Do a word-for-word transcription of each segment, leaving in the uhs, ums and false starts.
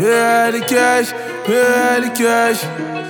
V L Cash, V L Cash,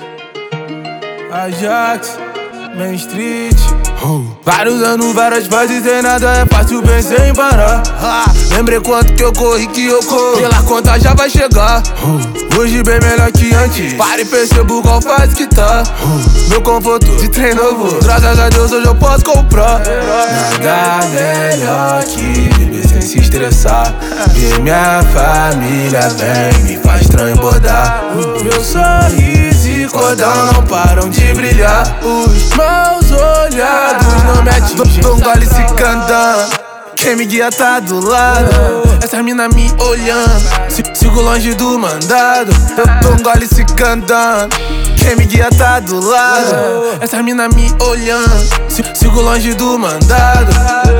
Ajax, Main Street. Oh. Vários anos, várias fases, sem nada é fácil, pensei em parar. Ah, lembrei quanto que eu corri, que eu corro, pela conta já vai chegar. Oh. Hoje bem melhor que antes, para e percebo qual fase que tá. Oh. Meu conforto de trem novo, graças a Deus hoje eu posso comprar. Nada melhor que viver sem se estressar. Ver minha família bem me faz transbordar. Meu sorriso e cordão não param de brilhar. Os maus olhados não me atingem. Dou um gole se cantando, quem me guia tá do lado. Essa mina me olhando, sigo longe do mandado. Dou um gole se cantando, quem me guia tá do lado. Essa mina me olhando, sigo longe do mandado.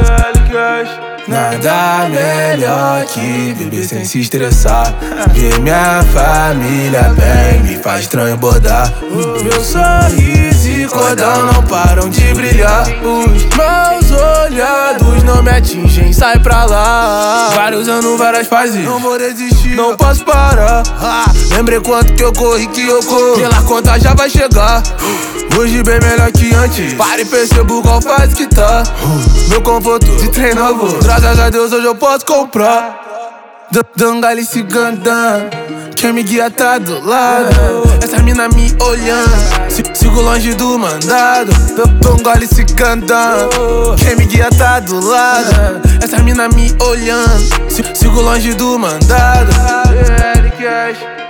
Nada melhor que viver sem se estressar. Ver minha família bem me faz transbordar. Meu sorriso e cordão não param de brilhar. Os maus olhados não me atingem, sai pra lá. Vários anos, várias fases, não vou desistir, não posso parar. Ah, lembrei quanto que eu corri, que eu corro, pela conta já vai chegar. Hoje bem melhor que antes, para e percebo qual fase que tá. Meu conforto de trem novo, graças a Deus hoje eu posso comprar. Dangali se cantando, quem me guia tá do lado. Essa mina me olhando, sigo longe do mandado. Dangali se cantando, quem me guia tá do lado. Essa mina me olhando, sigo longe do mandado.